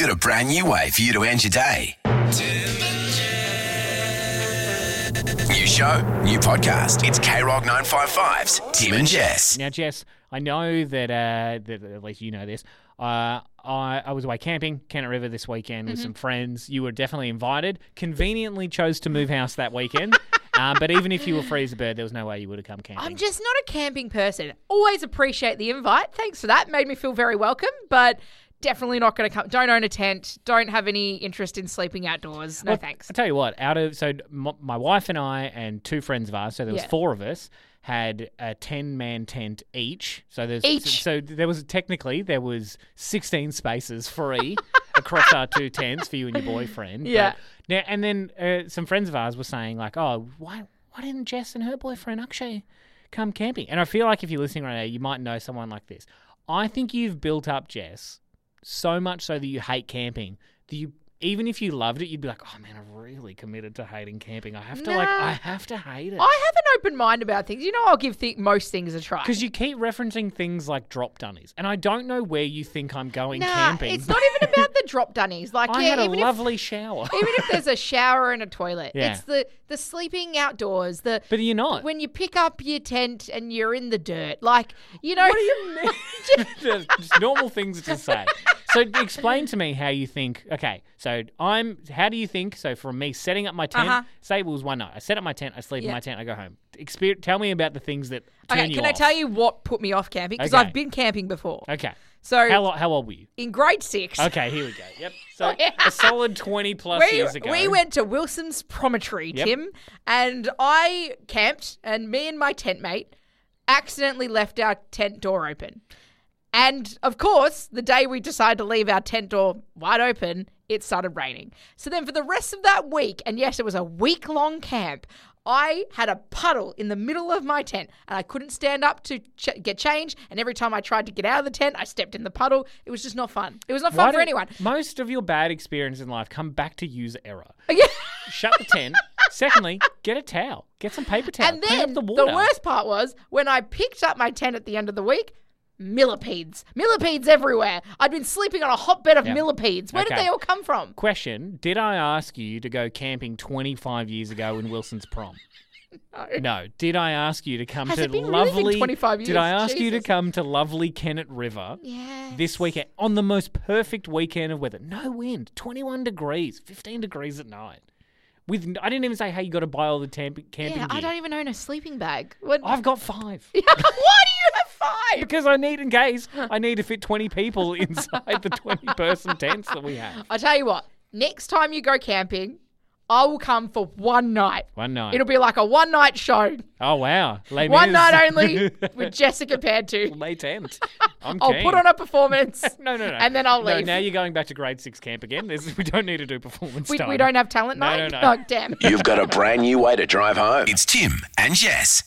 got a brand new way for you to end your day. New show, new podcast. It's K-Rock 955's Tim and Jess. Now, Jess, I know that at least you know this. I was away camping, Kennett River this weekend with some friends. You were definitely invited. Conveniently chose to move house that weekend. But even if you were free as a bird, there was no way you would have come camping. I'm just not a camping person. Always appreciate the invite. Thanks for that. Made me feel very welcome, but definitely not going to come. Don't own a tent. Don't have any interest in sleeping outdoors. No, thanks. I'll tell you what, my wife and I and two friends of ours, so there was four of us, had a 10-man tent each. So there was 16 spaces free across our two tents for you and your boyfriend. Yeah. And then some friends of ours were saying like, oh, why didn't Jess and her boyfriend Akshay come camping? And I feel like if you're listening right now, you might know someone like this. I think you've built up, Jess, so much so that you hate camping that even if you loved it, you'd be like, oh man, I've really committed to hating camping. I have to hate it. I have an open mind about things. You know, I'll give most things a try. Because you keep referencing things like drop dunnies, and I don't know where you think I'm going camping. It's not even about the drop dunnies. Like, I had a lovely shower. Even if there's a shower and a toilet, Yeah. it's the sleeping outdoors. But you're not. When you pick up your tent and you're in the dirt, like, you know. What do you mean? Just normal things to say. So explain to me how you think. Okay, so how do you think? So from me setting up my tent, say it was one night. I set up my tent, I sleep in my tent, I go home. Tell me about the things that turn you off. Can I tell you what put me off camping? Because I've been camping before. Okay. So how old were you? In grade 6. Okay, here we go. Yep. So a solid 20 plus years ago. We went to Wilson's Promontory, Tim, and I camped, and me and my tent mate accidentally left our tent door open. And, of course, the day we decided to leave our tent door wide open, it started raining. So then for the rest of that week, and yes, it was a week-long camp, I had a puddle in the middle of my tent, and I couldn't stand up to get changed, and every time I tried to get out of the tent, I stepped in the puddle. It was just not fun. It was not fun for anyone. Most of your bad experiences in life come back to user error. Yeah. Shut the tent. Secondly, get a towel. Get some paper towel. And Clean then up the water. the worst part was when I picked up my tent at the end of the week, millipedes. Millipedes everywhere. I'd been sleeping on a hotbed of millipedes. Where did they all come from? Question, did I ask you to go camping 25 years ago in Wilson's Prom? No. Did I ask you to come Has to it been lovely... really been 25 years? Did I ask you to Jesus. come to lovely Kennett River this weekend on the most perfect weekend of weather? No wind, 21 degrees, 15 degrees at night. I didn't even say, hey, you got to buy all the camping gear. I don't even own a sleeping bag. I've got 5. Why do you have 5? Because I need to fit 20 people inside the 20-person tents that we have. I tell you what, next time you go camping, I will come for one night. One night. It'll be like a one-night show. Oh, wow. One night only with Jessica Pantu. Lay tent. I'll put on a performance. No. And then I'll leave. No, now you're going back to grade 6 camp again. We don't need to do performance time. We don't have talent night? No. Oh, damn. You've got a brand new way to drive home. It's Tim and Jess.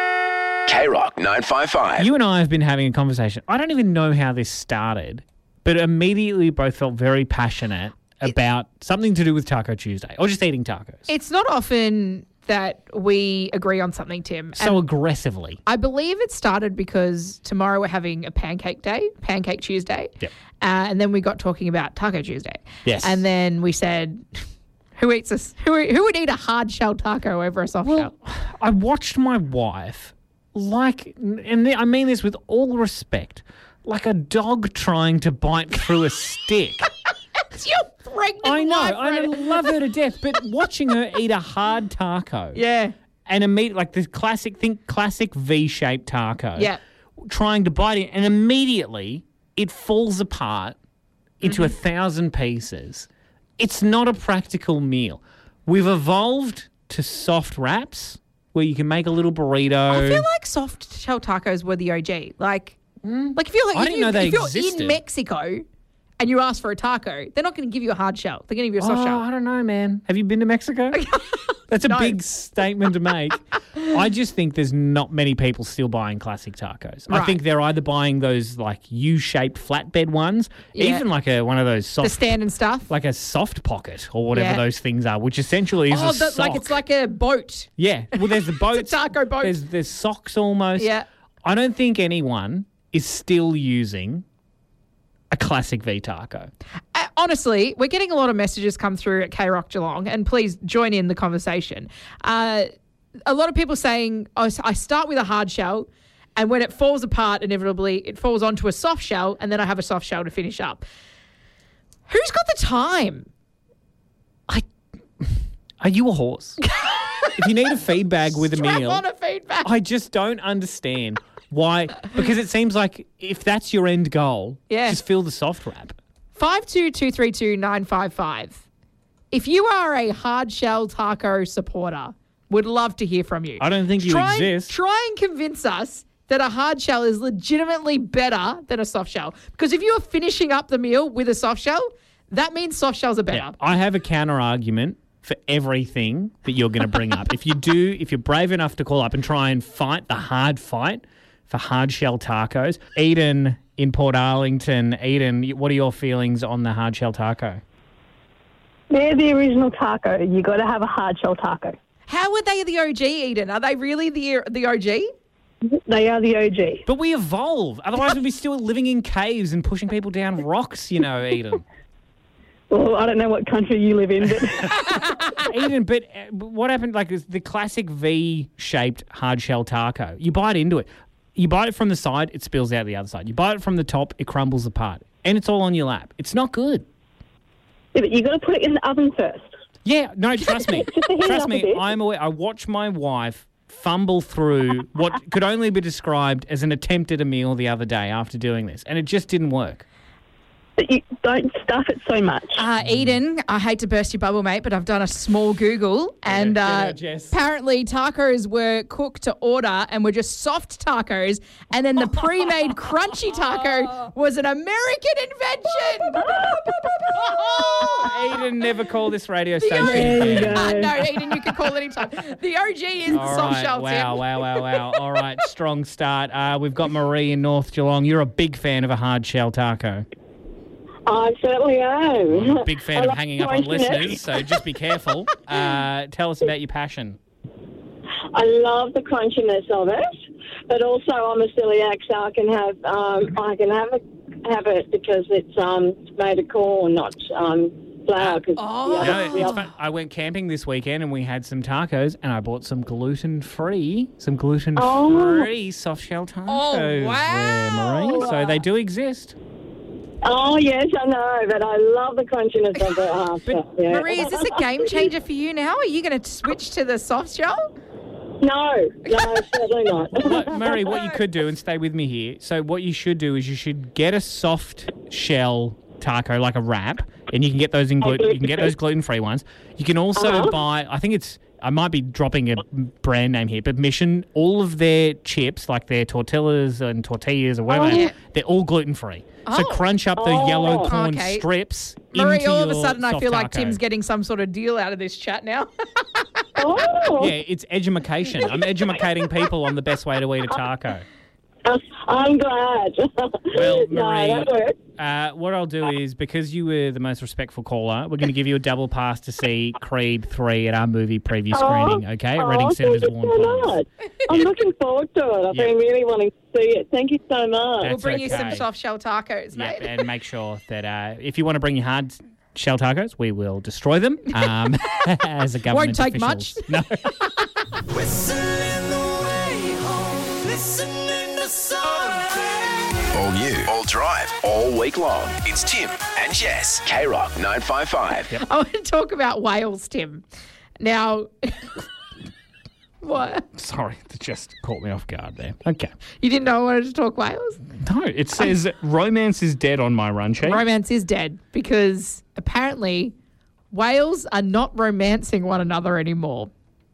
K-Rock 955. You and I have been having a conversation. I don't even know how this started, but immediately both felt very passionate about something to do with Taco Tuesday or just eating tacos. It's not often that we agree on something, Tim. So aggressively. I believe it started because tomorrow we're having a Pancake Tuesday. Yep. And then we got talking about Taco Tuesday. Yes. And then we said, who would eat a hard shell taco over a soft shell? I watched my wife and I mean this with all respect, like a dog trying to bite through a stick. You're pregnant. I know. wife, I right? love her to death. But watching her eat a hard taco. Yeah. And like the classic V-shaped taco. Yeah. Trying to bite it. And immediately it falls apart into 1,000 pieces. It's not a practical meal. We've evolved to soft wraps where you can make a little burrito. I feel like soft shell tacos were the OG. Like if you're I didn't know they if you're existed. in Mexico and you ask for a taco, they're not going to give you a hard shell. They're going to give you a soft shell. I don't know, man. Have you been to Mexico? That's a big statement to make. I just think there's not many people still buying classic tacos. Right. I think they're either buying those like U-shaped flatbed ones, even like one of those soft, The stand and stuff. like a soft pocket or whatever Yeah. those things are, which essentially is a sock. like it's like a boat. Yeah. Well, there's the boats. It's a taco boat. There's socks almost. Yeah. I don't think anyone is still using a classic V taco. honestly, we're getting a lot of messages come through at K-Rock Geelong, and please join in the conversation. A lot of people saying, I start with a hard shell, and when it falls apart, inevitably, it falls onto a soft shell, and then I have a soft shell to finish up. Who's got the time? Are you a horse? If you need a feed bag with a Strap meal, on a feed bag. I just don't understand why. Because it seems like if that's your end goal, just fill the soft wrap. 52232955. If you are a hard shell taco supporter, would love to hear from you. I don't think you exist. Try and convince us that a hard shell is legitimately better than a soft shell. Because if you're finishing up the meal with a soft shell, that means soft shells are better. Yeah, I have a counter argument for everything that you're going to bring up. If you're brave enough to call up and try and fight the hard fight for hard shell tacos, Eden in Port Arlington. Eden, what are your feelings on the hard shell taco? They're the original taco. You got to have a hard shell taco. How are they the OG, Eden? Are they really the OG? They are the OG. But we evolve. Otherwise, we'd be still living in caves and pushing people down rocks, Eden. Well, I don't know what country you live in, but Eden, but what happened, like the classic V-shaped hard shell taco, you bite into it. You bite it from the side, it spills out the other side. You bite it from the top, it crumbles apart. And it's all on your lap. It's not good. yeah, but you got to put it in the oven first. Yeah, no, trust me. Just to heat it Trust up a me, bit. I'm aware. I watched my wife fumble through what could only be described as an attempt at a meal the other day after doing this. And it just didn't work. But you don't stuff it so much. Eden, I hate to burst your bubble, mate, but I've done a small Google, and get out, Jess. apparently tacos were cooked to order and were just soft tacos, and then the pre-made crunchy taco was an American invention. Eden never called this radio The station. There you go. No, Eden, you can call anytime. The OG is the All soft right, shell, wow. Tim. All right, strong start. We've got Marie in North Geelong. You're a big fan of a hard shell taco. I certainly am. Big fan of hanging up on listeners, so just be careful. Tell us about your passion. I love the crunchiness of it, but also I'm a celiac, so I can have it because it's made of corn, not flour. It's fun. I went camping this weekend and we had some tacos, and I bought some gluten-free soft shell tacos. Oh, wow. there, Marie. So they do exist. Oh, yes, I know, but I love the crunchiness of it after. Yeah. Marie, is this a game changer for you now? Are you going to switch to the soft shell? No, certainly not. Look, Murray, what you could do, and stay with me here, so what you should do is you should get a soft shell taco, like a wrap, and you can get those gluten-free ones. You can also buy, I might be dropping a brand name here, but Mission, all of their chips, like their tortillas and tortillas or whatever, they're all gluten-free. So crunch up the yellow corn strips Marie, into all of a your sudden I soft feel like taco. Tim's getting some sort of deal out of this chat now. Yeah, it's edumacation. I'm edumacating people on the best way to eat a taco. I'm glad. Well, No, Marie, that works. what I'll do is, because you were the most respectful caller, we're going to give you a double pass to see Creed 3 at our movie preview screening, okay? At Reading Cinemas thank you Warren so Plains. much. I'm looking forward to it. I've been really wanting to see it. Thank you so much. We'll That's bring you some okay. soft shell tacos, mate. Yep, and make sure that if you want to bring your hard shell tacos, we will destroy them as a government Won't take officials. No. Whistling the way home, listening to something. All new, all drive, all week long. It's Tim and Jess. K-Rock 955. I want to talk about Wales, Tim. Now, what? Sorry, that just caught me off guard there. Okay. You didn't know I wanted to talk Wales? No, it says romance is dead on my run sheet. Romance is dead because apparently whales are not romancing one another anymore.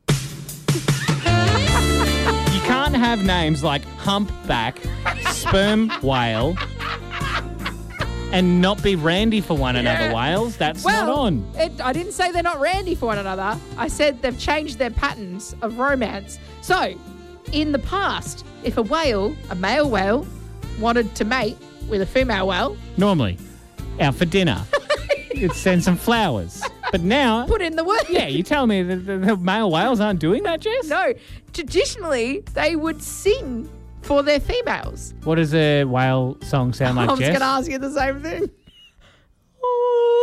You can't have names like humpback, sperm whale, and not be randy for one another, whales. That's not on. I didn't say they're not randy for one another. I said they've changed their patterns of romance. So, in the past, if a male whale, wanted to mate with a female whale, Normally, out for dinner. You'd send some flowers. But now, put in the word. yeah, you tell me that the male whales aren't doing that, Jess? No, traditionally, they would sing for their females. What does a whale song sound like, I was Jess? going to ask you the same thing.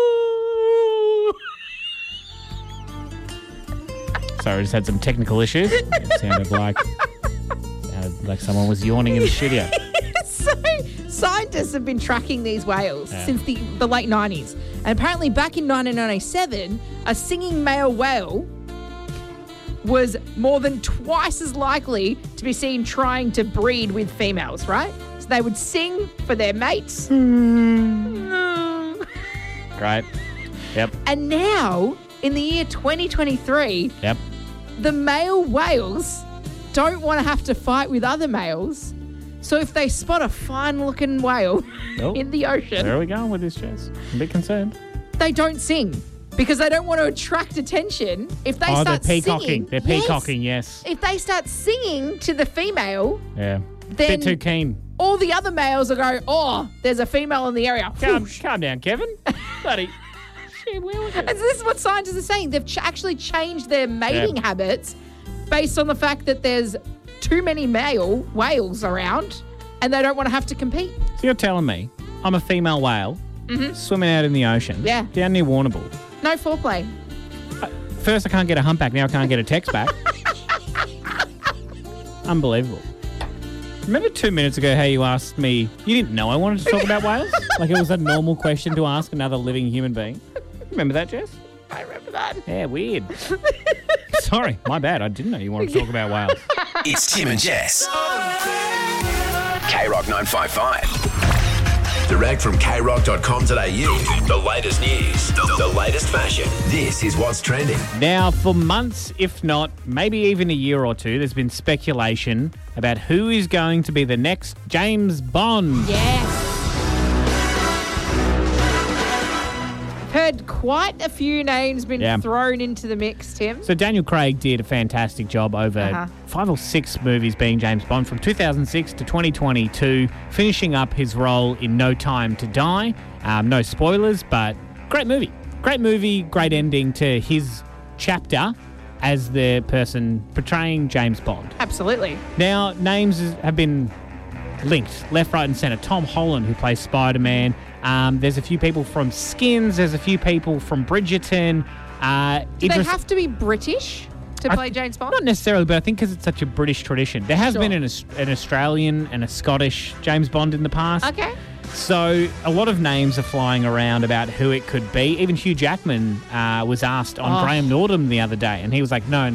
Sorry, I just had some technical issues. Sounded like someone was yawning in the studio. So, scientists have been tracking these whales since the late 90s. And apparently back in 1997, a singing male whale was more than twice as likely to be seen trying to breed with females, right? So they would sing for their mates. Great. Yep. And now, in the year 2023, Yep. the male whales don't want to have to fight with other males. So if they spot a fine-looking whale in the ocean, Where are we going with this, Jess? I'm a bit concerned. they don't sing because they don't want to attract attention. If they They're start peacocking. singing, They're peacocking, yes. If they start singing to the female, Yeah. then Bit too keen. all the other males will go, oh, there's a female in the area. Calm down, Kevin. Buddy. Shit, where was it? And this is what scientists are saying. They've actually changed their mating habits based on the fact that there's too many male whales around and they don't want to have to compete. So you're telling me I'm a female whale swimming out in the ocean down near Warrnambool. No foreplay. First I can't get a humpback, now I can't get a text back. Unbelievable. Remember 2 minutes ago how you asked me, you didn't know I wanted to talk about whales? Like it was a normal question to ask another living human being. Remember that, Jess? I remember that. Yeah, weird. Sorry, my bad. I didn't know you wanted to talk about whales. It's Tim and Jess. K-Rock 955. Direct from krock.com.au. The latest news, the latest fashion. This is what's trending. Now, for months, if not, maybe even a year or two, there's been speculation about who is going to be the next James Bond. Yes. Heard quite a few names been thrown into the mix, Tim. So Daniel Craig did a fantastic job over 5 or 6 movies being James Bond from 2006 to 2022, finishing up his role in No Time to Die. No spoilers, but great movie. Great movie, great ending to his chapter as the person portraying James Bond. Absolutely. Now, names have been linked left, right and centre. Tom Holland, who plays Spider-Man. There's a few people from Skins. There's a few people from Bridgerton. Do they have to be British to play James Bond? Not necessarily, but I think because it's such a British tradition. There has been an Australian and a Scottish James Bond in the past. Okay. So a lot of names are flying around about who it could be. Even Hugh Jackman was asked on Graham Norton the other day, and he was like, no.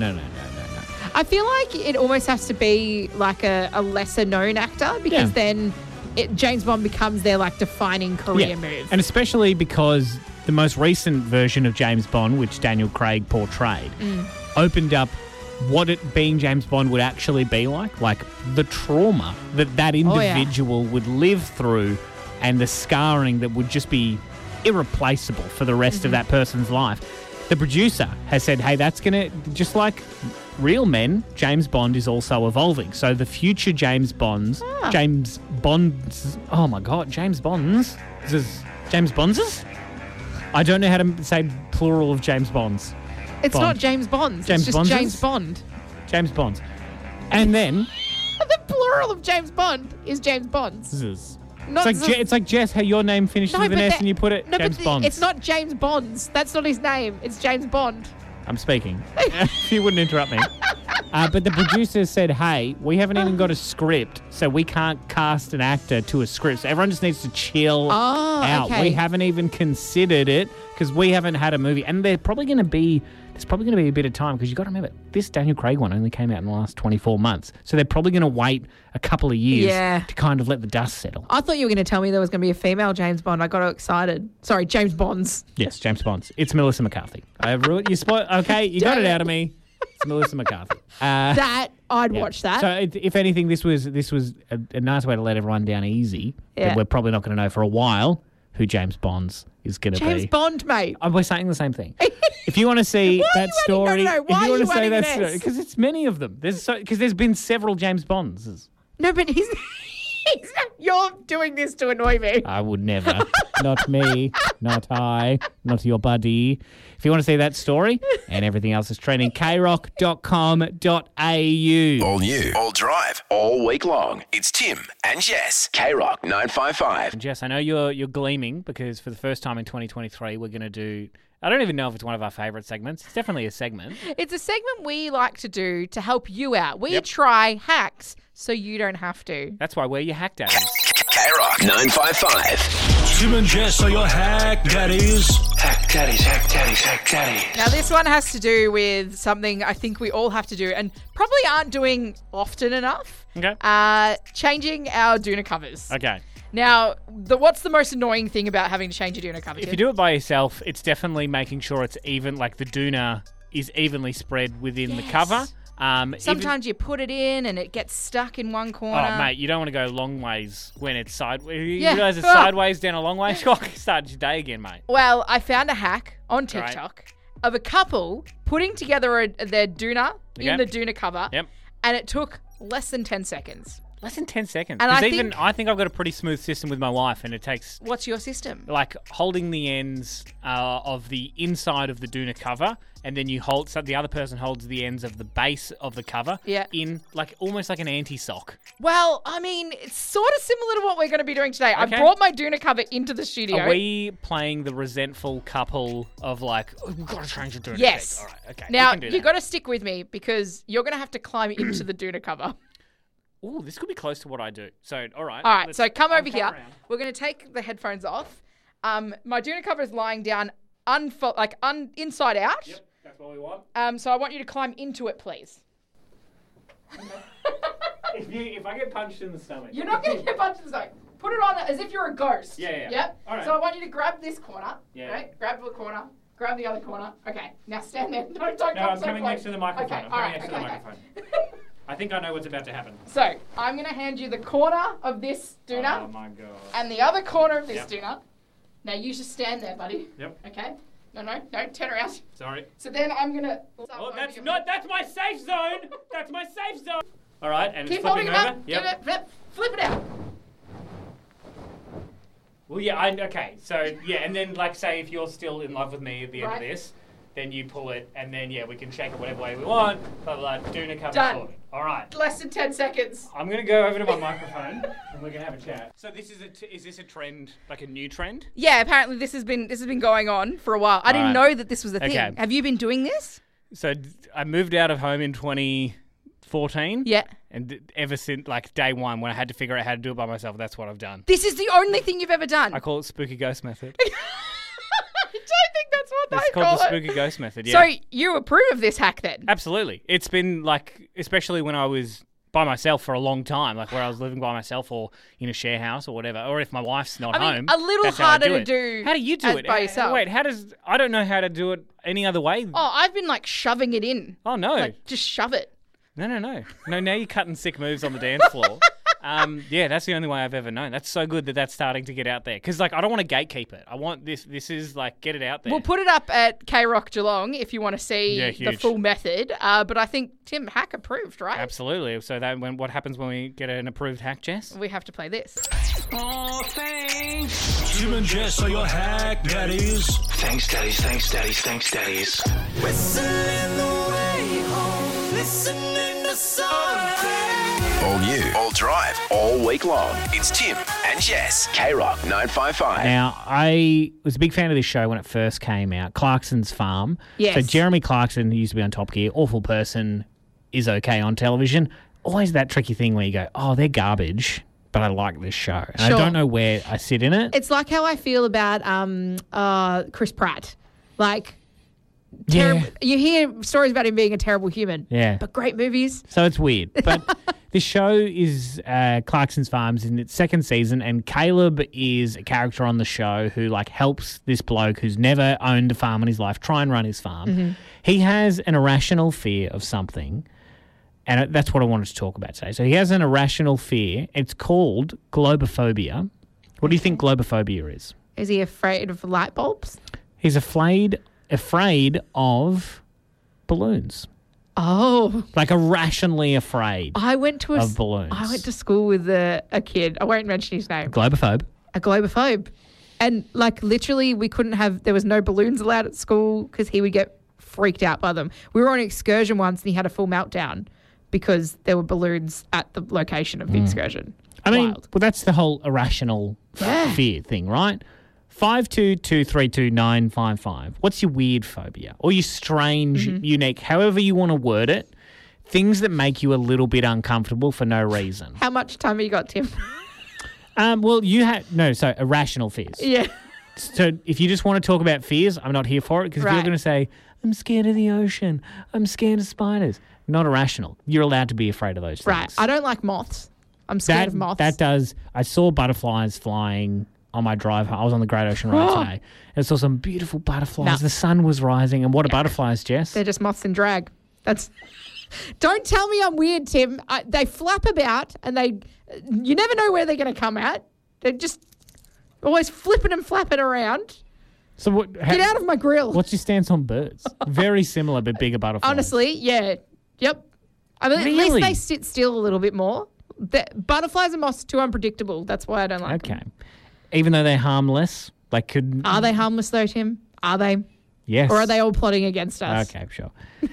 I feel like it almost has to be like a lesser-known actor because then James Bond becomes their like defining career move. And especially because the most recent version of James Bond, which Daniel Craig portrayed, opened up what it being James Bond would actually be like the trauma that individual would live through and the scarring that would just be irreplaceable for the rest of that person's life. The producer has said, hey, that's going to, just like real men, James Bond is also evolving. So the future James Bonds, James Bonds, oh my God, James Bonds? James Bonds? I don't know how to say plural of James Bonds. It's not James Bonds. James it's just James Bond. James Bonds. And then... the plural of James Bond is James Bonds. It's like Jess, how your name finishes with an S and you put it James Bonds. It's not James Bonds. That's not his name. It's James Bond. I'm speaking. You wouldn't interrupt me. But the producer said, hey, we haven't even got a script, so we can't cast an actor to a script. So everyone just needs to chill out. Okay. We haven't even considered it because we haven't had a movie. And there's probably going to be a bit of time because you've got to remember, this Daniel Craig one only came out in the last 24 months. So they're probably going to wait a couple of years to kind of let the dust settle. I thought you were going to tell me there was going to be a female James Bond. I got all excited. Sorry, James Bonds. Yes, James Bonds. It's Melissa McCarthy. I ruined you. Okay, you got it out of me. It's Melissa McCarthy. I'd watch that. So if anything, this was a nice way to let everyone down easy. Yeah. But we're probably not going to know for a while who James Bonds is going to be. James Bond, mate. We're saying the same thing. If you want to see that story, Why if you want to say that this? story, because it's many of them. Because there's been several James Bonds. No, but he's you're doing this to annoy me. I would never. not me, not I, not your buddy. If you want to see that story and everything else is trending, krock.com.au. All new, all drive, all week long. It's Tim and Jess. K-Rock 955. Jess, I know you're gleaming because for the first time in 2023, we're going to do... I don't even know if it's one of our favourite segments. It's definitely a segment. It's a segment we like to do to help you out. We try hacks so you don't have to. That's why we're your hack daddies. K-Rock 955. Tim and Jess are your hack daddies. Hack daddies, hack daddies, hack daddies. Now, this one has to do with something I think we all have to do and probably aren't doing often enough. Okay. Changing our Doona covers. Okay. Now, what's the most annoying thing about having to change your Doona cover? If you do it by yourself, it's definitely making sure it's even, like the Doona is evenly spread within the cover. Sometimes you put it in and it gets stuck in one corner. Oh, mate, you don't want to go long ways when it's sideways. You Yeah. realise it's sideways down a long way? Start your day again, mate. Well, I found a hack on TikTok of a couple putting together their Doona in the Doona cover, and it took less than 10 seconds. Less than 10 seconds. And Because I think I've got a pretty smooth system with my wife, and it takes... What's your system? Like holding the ends of the inside of the Doona cover, and then you hold... So the other person holds the ends of the base of the cover in like almost like an anti-sock. Well, I mean, it's sort of similar to what we're going to be doing today. I brought my Doona cover into the studio. Are we playing the resentful couple of like, oh, we've got to change the Doona? Yes. All right, okay. Now, we can do you've that. got to stick with me because you're going to have to climb into the Doona cover. Ooh, this could be close to what I do. So, all right. All right, so come over here. around. We're going to take the headphones off. My Doona cover is lying down inside out. Yep, that's what we want. So I want you to climb into it, please. If I get punched in the stomach. You're not going to get punched in the stomach. Put it on as if you're a ghost. Yeah. Yep. All right. So I want you to grab this corner. Yeah. Right? Grab the corner. Grab the other corner. Okay. Now stand there. Don't No, come I'm so coming close. next to the microphone. Okay. I'm all coming right. next to the microphone. I think I know what's about to happen. So I'm going to hand you the corner of this Doona Oh my god. and the other corner of this Yep. Doona. Now you just stand there, buddy. Yep. Okay. No. Turn around. Sorry. So then I'm going to... Oh, that's my safe zone. That's my safe zone. All right, and Keep it's holding flipping him over. up. Yep. Flip it out. Well, yeah. Okay. So yeah, and then like say if you're still in love with me at the end of Right. this, then you pull it, and then we can shake it whatever way we want. Blah blah. Doona cover Done. sorted. All right. Less than 10 seconds. I'm gonna go over to my microphone and we're gonna have a chat. So this is is this a trend, like a new trend? Yeah, apparently this has been going on for a while. I didn't know that this was a thing. Okay. Have you been doing this? So I moved out of home in 2014. Yeah. And ever since like day one, when I had to figure out how to do it by myself, that's what I've done. This is the only thing you've ever done. I call it spooky ghost method. I don't think that's what It's they called call the it. spooky ghost method. Yeah. So you approve of this hack then? Absolutely. It's been like, especially when I was by myself for a long time, like where I was living by myself or in a share house or whatever, or if my wife's not I mean, home. a little that's how I harder to it. do How do you do as it by yourself. Wait, I don't know how to do it any other way. Oh, I've been like shoving it in. Oh, no. Like just shove it. No. No, now you're cutting sick moves on the dance floor. Yeah, that's the only way I've ever known. That's so good that that's starting to get out there. Because, like, I don't want to gatekeep it. I want this is, like, get it out there. We'll put it up at K-Rock Geelong if you want to see the huge. full method. But I think Tim hack approved, right? Absolutely. So what happens when we get an approved hack, Jess? We have to play this. Oh, thanks. Tim and Jess are your hack daddies. Thanks, daddies. Thanks, daddies. Thanks, daddies. Whistling the way home. Listening to something. All new, all drive, all week long. It's Tim and Jess. K-Rock 955. Now, I was a big fan of this show when it first came out, Clarkson's Farm. Yes. So Jeremy Clarkson, who used to be on Top Gear, awful person, is okay on television. Always that tricky thing where you go, oh, they're garbage, but I like this show. And Sure. I don't know where I sit in it. It's like how I feel about Chris Pratt. Like, Yeah. you hear stories about him being a terrible human. Yeah. But great movies. So it's weird. But this show is Clarkson's Farms in its second season, and Caleb is a character on the show who like helps this bloke who's never owned a farm in his life try and run his farm. Mm-hmm. He has an irrational fear of something, and that's what I wanted to talk about today. So he has an irrational fear. It's called globophobia. What do you think globophobia is? Is he afraid of light bulbs? He's afraid of balloons. Oh. Like irrationally afraid I went to of balloons. I went to school with a kid. I won't mention his name. Globophobe. A globophobe. And like literally there was no balloons allowed at school because he would get freaked out by them. We were on an excursion once and he had a full meltdown because there were balloons at the location of the excursion. I mean, Wild. well, that's the whole irrational fear thing, right? 52232955. What's your weird phobia or your strange, unique, however you want to word it, things that make you a little bit uncomfortable for no reason? How much time have you got, Tim? Well, irrational fears. Yeah. So if you just want to talk about fears, I'm not here for it because if you're Right. going to say, I'm scared of the ocean, I'm scared of spiders, not irrational. You're allowed to be afraid of those things. Right. I don't like moths. I'm scared of moths. I saw butterflies flying on my drive home. I was on the Great Ocean Road today and I saw some beautiful butterflies. No. The sun was rising. And what are butterflies, Jess? They're just moths in drag. Don't tell me I'm weird, Tim. They flap about and you never know where they're going to come at. They're just always flipping and flapping around. So Get out of my grill. What's your stance on birds? Very similar, but bigger butterflies. Honestly, yeah. Yep. I mean, Really? at least they sit still a little bit more. Butterflies and moths are too unpredictable. That's why I don't like them. Okay. Even though they're harmless, they could... Are they harmless though, Tim? Are they? Yes. Or are they all plotting against us? Okay, sure.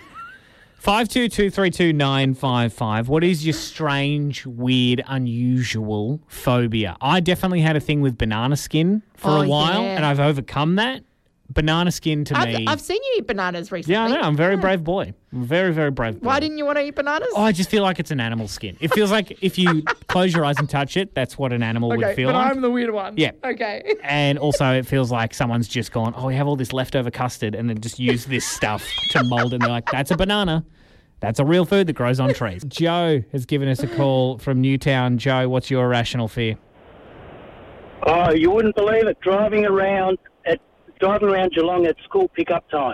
52232955. What is your strange, weird, unusual phobia? I definitely had a thing with banana skin for a while, yeah. and I've overcome that. Banana skin to me... I've seen you eat bananas recently. Yeah, I know. I'm a very brave boy. I'm a very, very brave boy. Why didn't you want to eat bananas? Oh, I just feel like it's an animal skin. It feels like if you close your eyes and touch it, that's what an animal would feel but like. I'm the weird one. Yeah. Okay. And also it feels like someone's just gone, we have all this leftover custard and then just use this stuff to mold it. And they're like, that's a banana. That's a real food that grows on trees. Joe has given us a call from Newtown. Joe, what's your irrational fear? Oh, you wouldn't believe it. Driving around Geelong at school pickup time.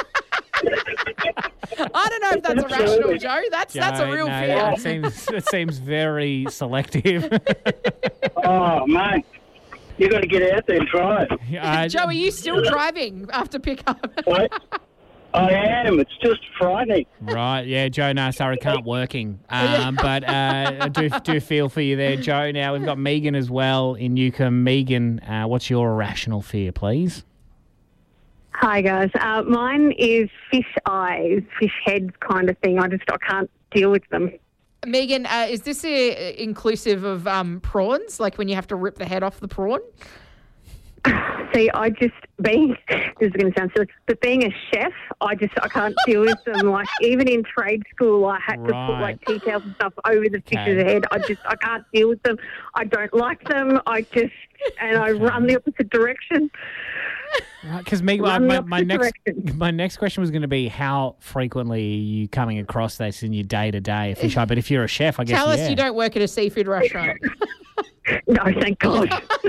I don't know if that's irrational, Joe. That's a real fear. It seems very selective. Oh, mate. You got to get out there and drive. Joe, are you still driving after pickup? What? I am. It's just frightening. Right, yeah, Joe, no, sorry, can't working. But I do feel for you there, Joe. Now, we've got Megan as well in Newcombe. Megan, what's your irrational fear, please? Hi, guys. Mine is fish eyes, fish heads kind of thing. I can't deal with them. Megan, is this inclusive of prawns, like when you have to rip the head off the prawn? See, this is going to sound silly, but being a chef, I can't deal with them. Like, even in trade school, I had to put, like, tea towels and stuff over the fish's head. I can't deal with them. I don't like them. I run the opposite direction. Right, because my next question was going to be how frequently are you coming across this in your day-to-day fish eye? But if you're a chef, I guess, Tell us you don't work at a seafood restaurant. No, thank God.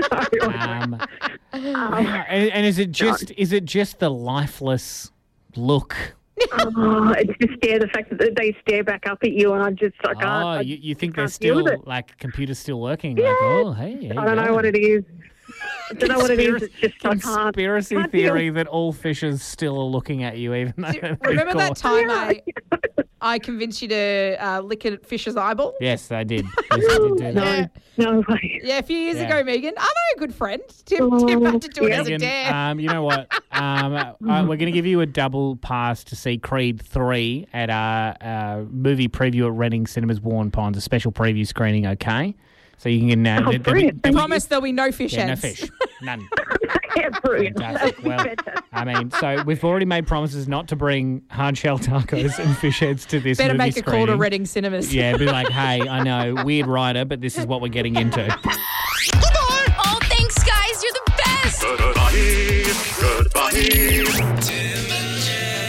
And is it just the lifeless look? It's just the fact that they stare back up at you, and I can't. Oh, you think they're deal with still, it. like, computers still working? Yeah. Like, oh, hey. I don't know what it is. I don't know what it is. It's just I can't. Conspiracy theory that all fishes still are looking at you, even though Remember that time I convinced you to lick a fish's eyeball? Yes, I did. Yes, I did do that. No way. Yeah, a few years ago, Megan. I know a good friend. Tim had to do it as a dare. You know what? We're going to give you a double pass to see Creed 3 at our movie preview at Reading Cinemas Warren Ponds, a special preview screening, okay? So you can I promise there'll be no fish no heads. fish. None. Yeah, brilliant. Fantastic. Well, I mean, so we've already made promises not to bring hard shell tacos and fish heads to this Better movie make a screening. call to Reading Cinemas. Yeah, be like, hey, I know, weird writer, but this is what we're getting into. Oh, thanks, guys. You're the best. Goodbye.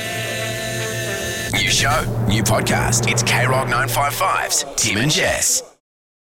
New show, new podcast. It's K-Rock 955's Tim and Jess.